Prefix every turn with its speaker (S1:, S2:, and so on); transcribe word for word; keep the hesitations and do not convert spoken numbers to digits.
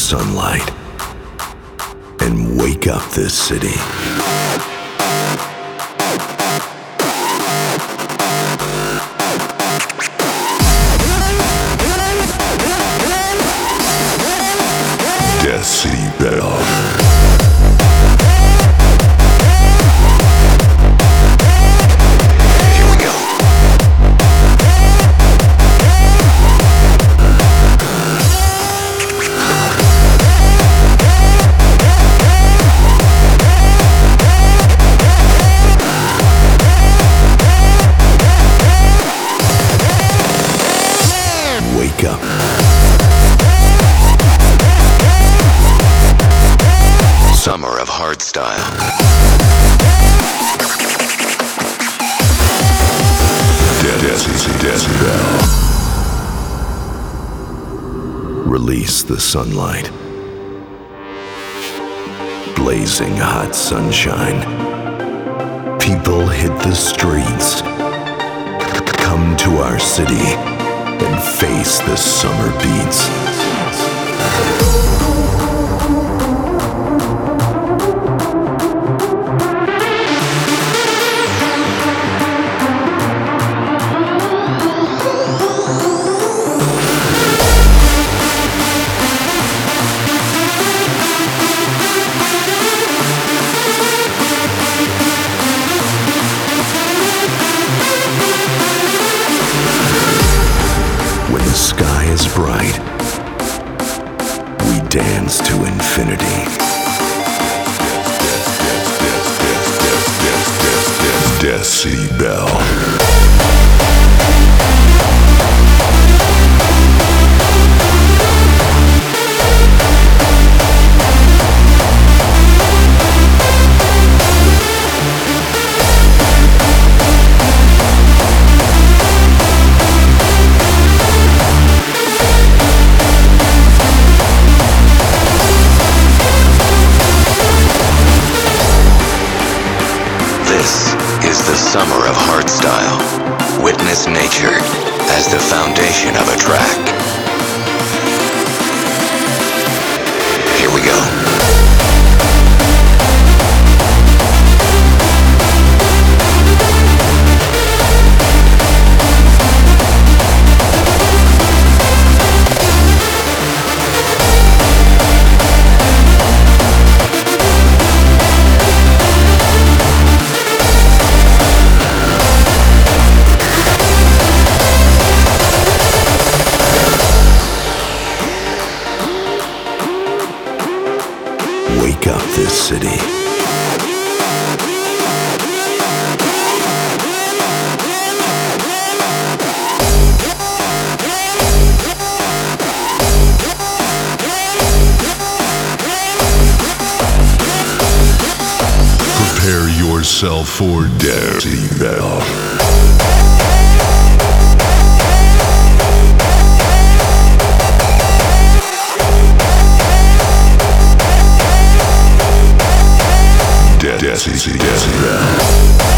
S1: sunlight and wake up this city. Decibel. Wake up. Summer of Hardstyle. Decibel. Release the sunlight. Blazing hot sunshine. People hit the streets. Come to our city and face the summer beats. When the sky is bright, we dance to infinity. Decibel. This is the summer of hardstyle. Witness nature as the foundation of a track. Here we go. Wake up this city. Prepare yourself for Decibel. Decibel.